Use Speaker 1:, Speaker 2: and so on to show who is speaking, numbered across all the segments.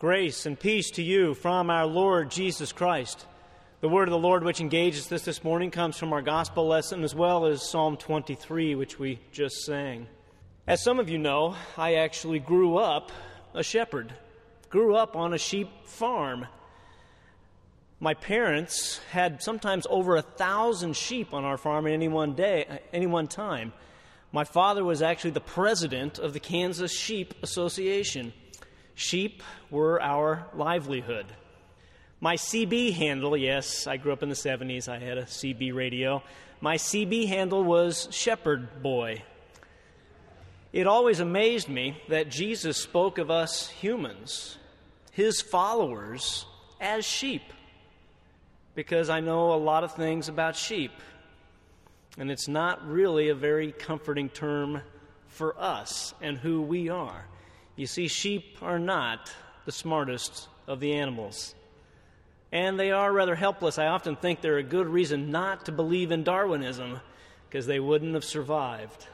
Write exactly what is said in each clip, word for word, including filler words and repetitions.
Speaker 1: Grace and peace to you from our Lord Jesus Christ. The word of the Lord which engages us this morning comes from our gospel lesson as well as Psalm twenty-three, which we just sang. As some of you know, I actually grew up a shepherd, grew up on a sheep farm. My parents had sometimes over a thousand sheep on our farm at any one day, any one time. My father was actually the president of the Kansas Sheep Association. Sheep were our livelihood. My C B handle, yes, I grew up in the seventies, I had a C B radio. My C B handle was Shepherd Boy. It always amazed me that Jesus spoke of us humans, his followers, as sheep, because I know a lot of things about sheep, and it's not really a very comforting term for us and who we are. You see, sheep are not the smartest of the animals, and they are rather helpless. I often think they're a good reason not to believe in Darwinism, because they wouldn't have survived.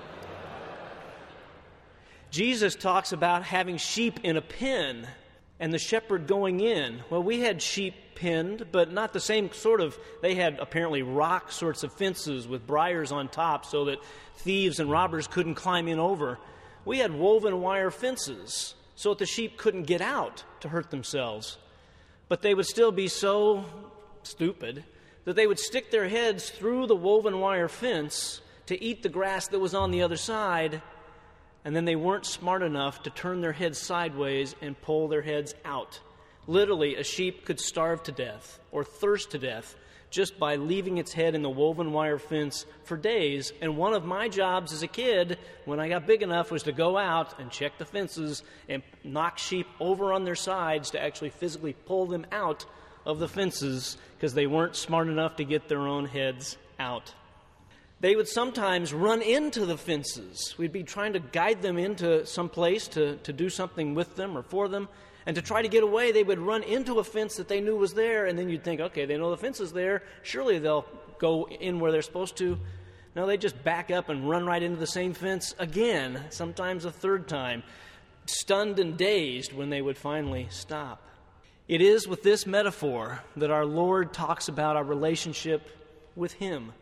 Speaker 1: Jesus talks about having sheep in a pen and the shepherd going in. Well, we had sheep penned, but not the same sort of, they had apparently rock sorts of fences with briars on top so that thieves and robbers couldn't climb in over. We had woven wire fences so that the sheep couldn't get out to hurt themselves. But they would still be so stupid that they would stick their heads through the woven wire fence to eat the grass that was on the other side, and then they weren't smart enough to turn their heads sideways and pull their heads out. Literally, a sheep could starve to death or thirst to death just by leaving its head in the woven wire fence for days. And one of my jobs as a kid, when I got big enough, was to go out and check the fences and knock sheep over on their sides to actually physically pull them out of the fences because they weren't smart enough to get their own heads out. They would sometimes run into the fences. We'd be trying to guide them into some place to, to do something with them or for them. And to try to get away, they would run into a fence that they knew was there, and then you'd think, okay, they know the fence is there. Surely they'll go in where they're supposed to. No, they just back up and run right into the same fence again, sometimes a third time, stunned and dazed when they would finally stop. It is with this metaphor that our Lord talks about our relationship with Him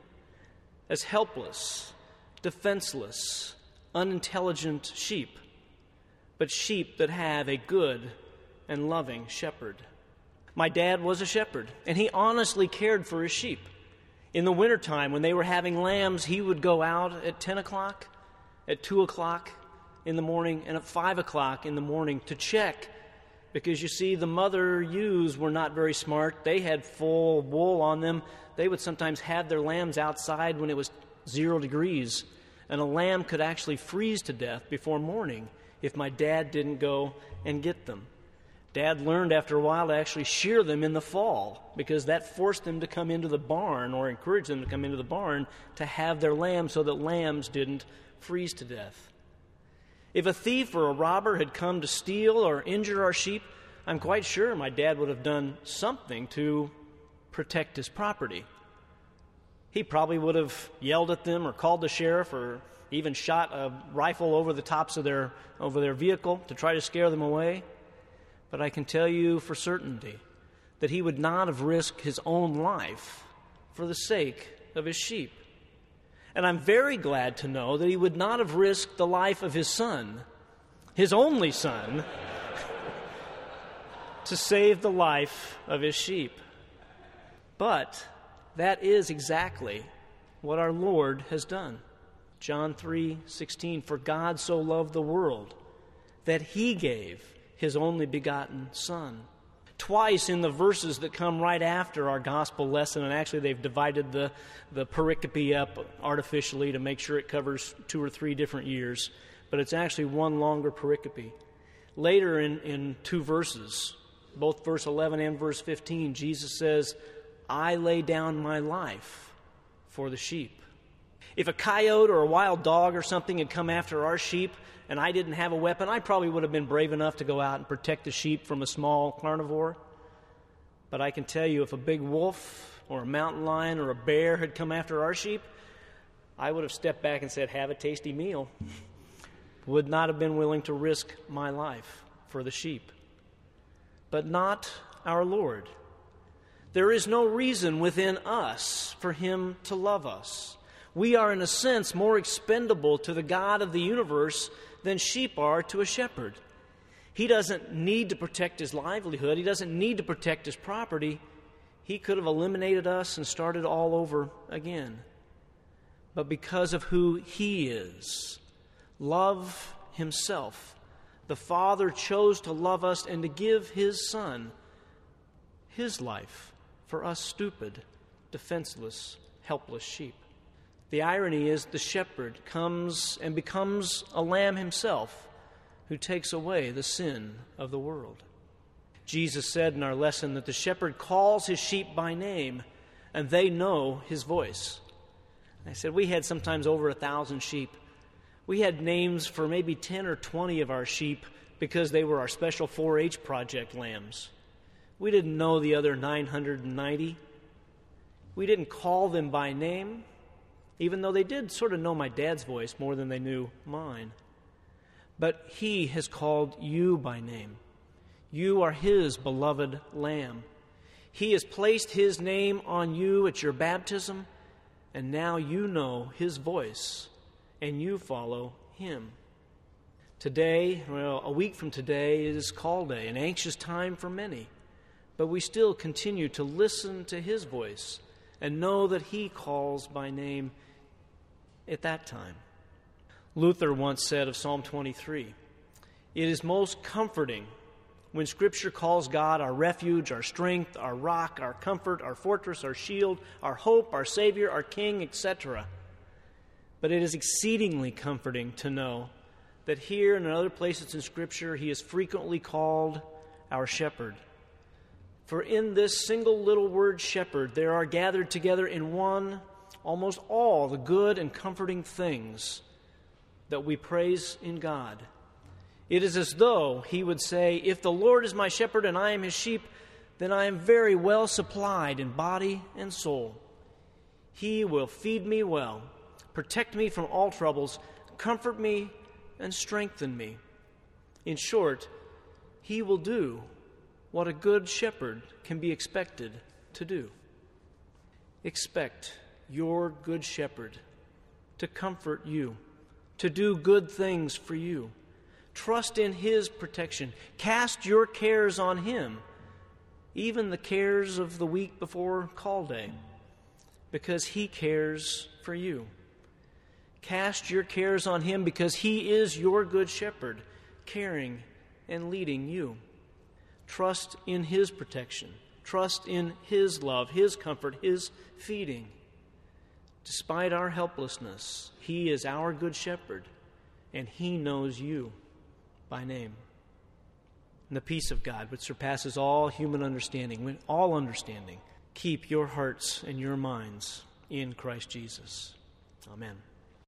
Speaker 1: as helpless, defenseless, unintelligent sheep, but sheep that have a good and loving shepherd. My dad was a shepherd, and he honestly cared for his sheep. In the wintertime, when they were having lambs, he would go out at ten o'clock, at two o'clock in the morning, and at five o'clock in the morning to check. Because you see, the mother ewes were not very smart. They had full wool on them. They would sometimes have their lambs outside when it was zero degrees, and a lamb could actually freeze to death before morning if my dad didn't go and get them. Dad learned after a while to actually shear them in the fall because that forced them to come into the barn or encouraged them to come into the barn to have their lambs so that lambs didn't freeze to death. If a thief or a robber had come to steal or injure our sheep, I'm quite sure my dad would have done something to protect his property. He probably would have yelled at them or called the sheriff or even shot a rifle over the tops of their over their vehicle to try to scare them away. But I can tell you for certainty that he would not have risked his own life for the sake of his sheep. And I'm very glad to know that he would not have risked the life of his son, his only son, to save the life of his sheep. But that is exactly what our Lord has done. John three sixteen, for God so loved the world that he gave his only begotten Son. Twice in the verses that come right after our gospel lesson, and actually they've divided the, the pericope up artificially to make sure it covers two or three different years, but it's actually one longer pericope. Later in, in two verses, both verse eleven and verse fifteen, Jesus says, I lay down my life for the sheep. If a coyote or a wild dog or something had come after our sheep and I didn't have a weapon, I probably would have been brave enough to go out and protect the sheep from a small carnivore. But I can tell you, if a big wolf or a mountain lion or a bear had come after our sheep, I would have stepped back and said, have a tasty meal. Would not have been willing to risk my life for the sheep. but not our Lord. There is no reason within us for him to love us. We are, in a sense, more expendable to the God of the universe than sheep are to a shepherd. He doesn't need to protect his livelihood. He doesn't need to protect his property. He could have eliminated us and started all over again. But because of who he is, love himself, the Father chose to love us and to give his Son his life for us stupid, defenseless, helpless sheep. The irony is the shepherd comes and becomes a lamb himself who takes away the sin of the world. Jesus said in our lesson that the shepherd calls his sheep by name and they know his voice. I said we had sometimes over a thousand sheep. We had names for maybe ten or twenty of our sheep because they were our special four H project lambs. We didn't know the other nine hundred ninety. We didn't call them by name, even though they did sort of know my dad's voice more than they knew mine. But he has called you by name. You are his beloved lamb. He has placed his name on you at your baptism, and now you know his voice, and you follow him. Today, well, a week from today is call day, an anxious time for many. But we still continue to listen to his voice and know that he calls by name at that time. Luther once said of Psalm twenty-three, "It is most comforting when Scripture calls God our refuge, our strength, our rock, our comfort, our fortress, our shield, our hope, our Savior, our King, et cetera. But it is exceedingly comforting to know that here and in other places in Scripture he is frequently called our shepherd. For in this single little word shepherd there are gathered together in one almost all the good and comforting things that we praise in God. It is as though he would say, if the Lord is my shepherd and I am his sheep, then I am very well supplied in body and soul. He will feed me well, protect me from all troubles, comfort me and strengthen me. In short, he will do what a good shepherd can be expected to do. Expect your good shepherd to comfort you, to do good things for you. Trust in his protection. Cast your cares on him, even the cares of the week before call day, because he cares for you. Cast your cares on him because he is your good shepherd, caring and leading you. Trust in his protection. Trust in his love, his comfort, his feeding. Despite our helplessness, he is our good shepherd, and he knows you by name. And the peace of God, which surpasses all human understanding, all understanding, keep your hearts and your minds in Christ Jesus. Amen.